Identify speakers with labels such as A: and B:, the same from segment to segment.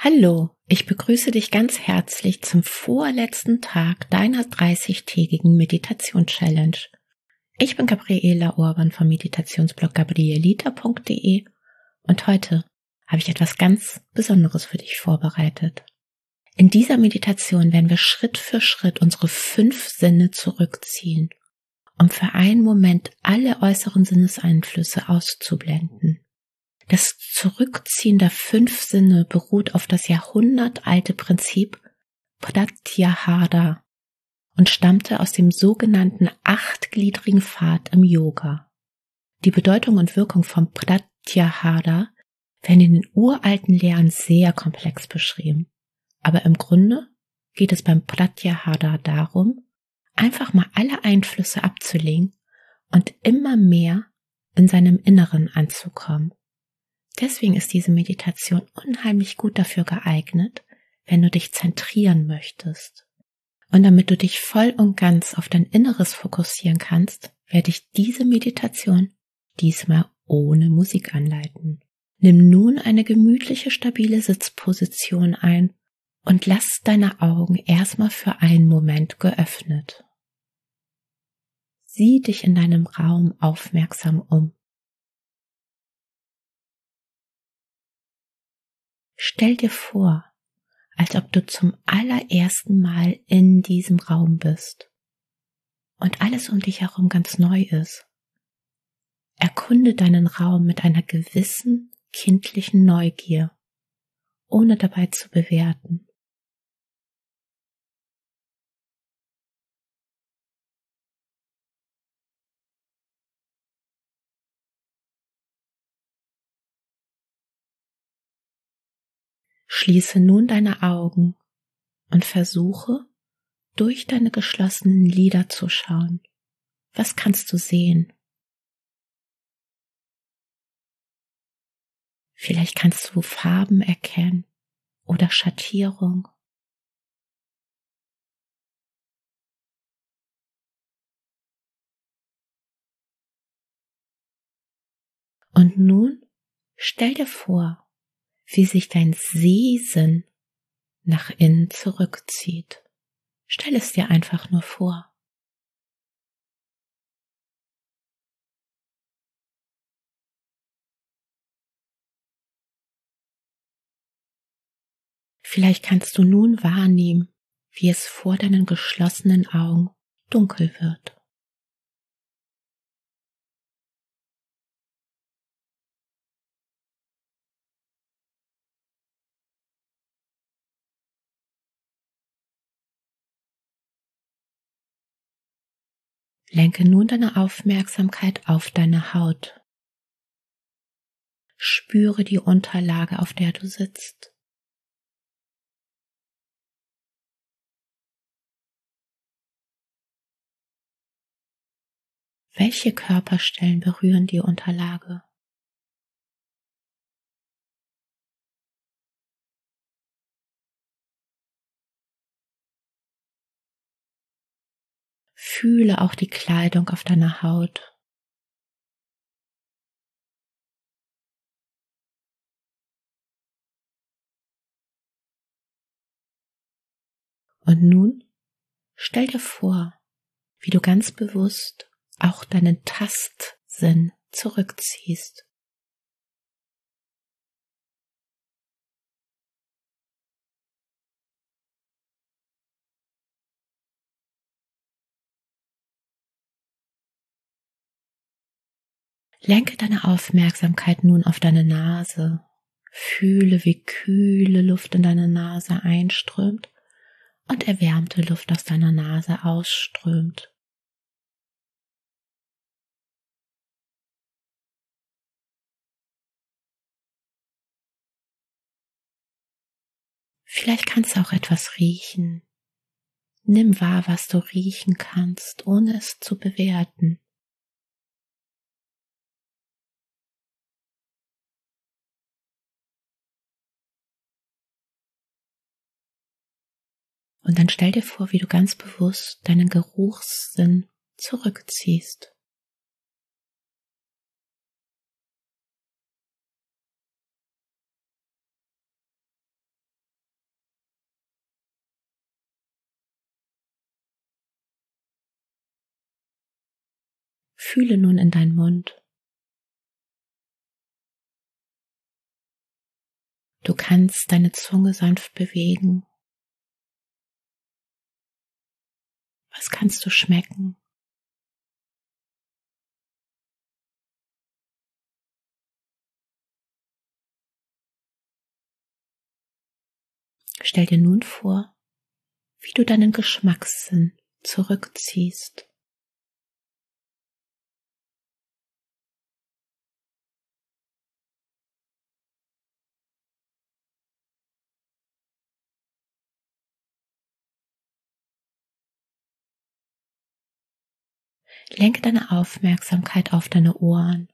A: Hallo, ich begrüße dich ganz herzlich zum vorletzten Tag deiner 30-tägigen Meditations-Challenge. Ich bin Gabriela Urban vom Meditationsblog gabrielita.de und heute habe ich etwas ganz Besonderes für dich vorbereitet. In dieser Meditation werden wir Schritt für Schritt unsere 5 Sinne zurückziehen, um für einen Moment alle äußeren Sinneseinflüsse auszublenden. Das Zurückziehen der 5 Sinne beruht auf das jahrhundertalte Prinzip Pratyahara und stammte aus dem sogenannten 8-gliedrigen Pfad im Yoga. Die Bedeutung und Wirkung von Pratyahara werden in den uralten Lehren sehr komplex beschrieben. Aber im Grunde geht es beim Pratyahara darum, einfach mal alle Einflüsse abzulegen und immer mehr in seinem Inneren anzukommen. Deswegen ist diese Meditation unheimlich gut dafür geeignet, wenn du dich zentrieren möchtest. Und damit du dich voll und ganz auf dein Inneres fokussieren kannst, werde ich diese Meditation diesmal ohne Musik anleiten. Nimm nun eine gemütliche, stabile Sitzposition ein und lass deine Augen erstmal für einen Moment geöffnet. Sieh dich in deinem Raum aufmerksam um. Stell dir vor, als ob du zum allerersten Mal in diesem Raum bist und alles um dich herum ganz neu ist. Erkunde deinen Raum mit einer gewissen kindlichen Neugier, ohne dabei zu bewerten. Schließe nun deine Augen und versuche, durch deine geschlossenen Lider zu schauen. Was kannst du sehen? Vielleicht kannst du Farben erkennen oder Schattierung. Und nun stell dir vor, wie sich dein Sehsinn nach innen zurückzieht. Stell es dir einfach nur vor. Vielleicht kannst du nun wahrnehmen, wie es vor deinen geschlossenen Augen dunkel wird. Lenke nun deine Aufmerksamkeit auf deine Haut. Spüre die Unterlage, auf der du sitzt. Welche Körperstellen berühren die Unterlage? Fühle auch die Kleidung auf deiner Haut. Und nun stell dir vor, wie du ganz bewusst auch deinen Tastsinn zurückziehst. Lenke deine Aufmerksamkeit nun auf deine Nase. Fühle, wie kühle Luft in deine Nase einströmt und erwärmte Luft aus deiner Nase ausströmt. Vielleicht kannst du auch etwas riechen. Nimm wahr, was du riechen kannst, ohne es zu bewerten. Und dann stell dir vor, wie du ganz bewusst deinen Geruchssinn zurückziehst. Fühle nun in deinen Mund. Du kannst deine Zunge sanft bewegen. Was kannst du schmecken? Stell dir nun vor, wie du deinen Geschmackssinn zurückziehst. Lenke deine Aufmerksamkeit auf deine Ohren.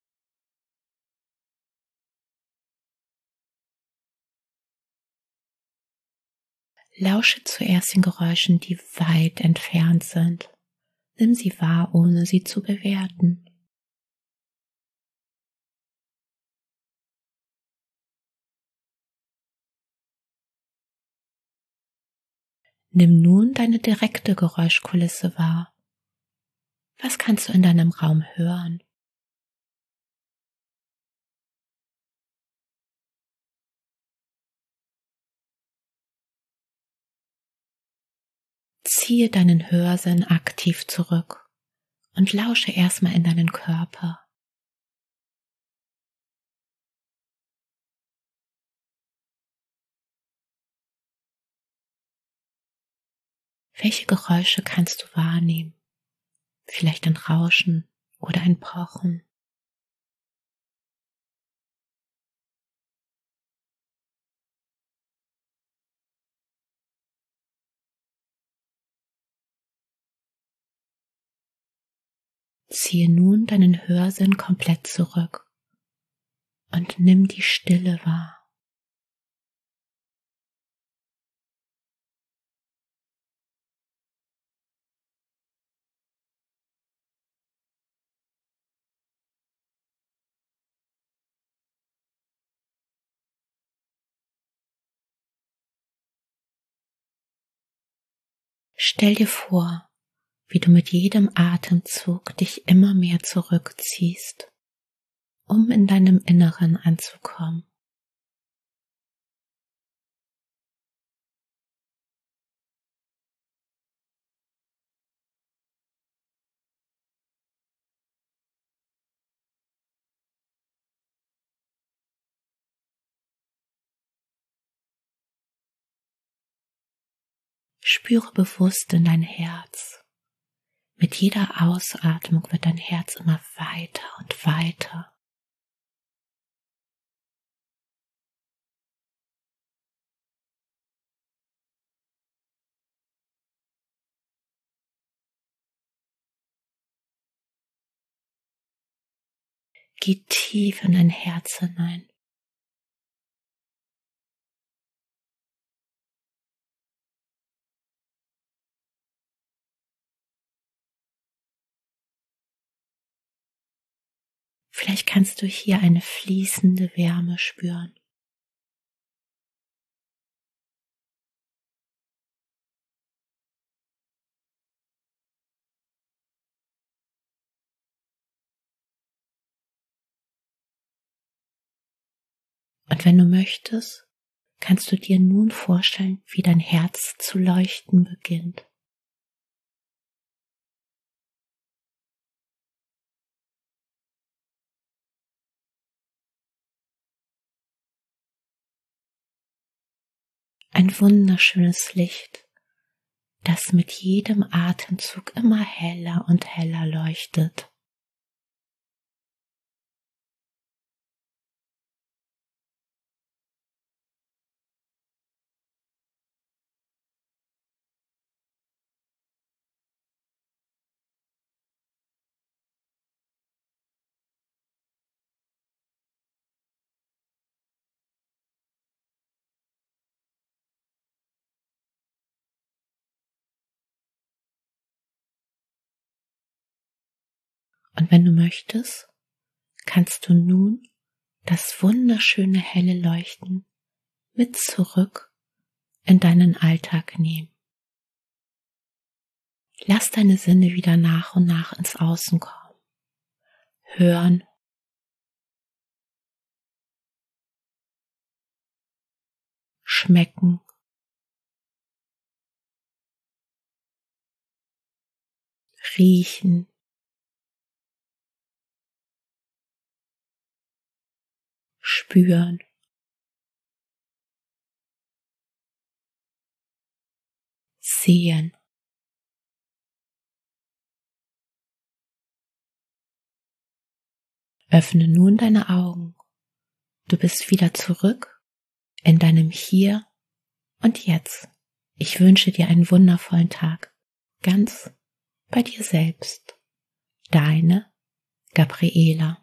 A: Lausche zuerst den Geräuschen, die weit entfernt sind. Nimm sie wahr, ohne sie zu bewerten. Nimm nun deine direkte Geräuschkulisse wahr. Was kannst du in deinem Raum hören? Ziehe deinen Hörsinn aktiv zurück und lausche erstmal in deinen Körper. Welche Geräusche kannst du wahrnehmen? Vielleicht ein Rauschen oder ein Pochen. Ziehe nun deinen Hörsinn komplett zurück und nimm die Stille wahr. Stell dir vor, wie du mit jedem Atemzug dich immer mehr zurückziehst, um in deinem Inneren anzukommen. Spüre bewusst in dein Herz. Mit jeder Ausatmung wird dein Herz immer weiter und weiter. Geh tief in dein Herz hinein. Vielleicht kannst du hier eine fließende Wärme spüren. Und wenn du möchtest, kannst du dir nun vorstellen, wie dein Herz zu leuchten beginnt. Ein wunderschönes Licht, das mit jedem Atemzug immer heller und heller leuchtet. Und wenn du möchtest, kannst du nun das wunderschöne helle Leuchten mit zurück in deinen Alltag nehmen. Lass deine Sinne wieder nach und nach ins Außen kommen. hören, schmecken, riechen, spüren, sehen. Öffne nun deine Augen. Du bist wieder zurück in deinem Hier und Jetzt. Ich wünsche dir einen wundervollen Tag. Ganz bei dir selbst. Deine Gabriela.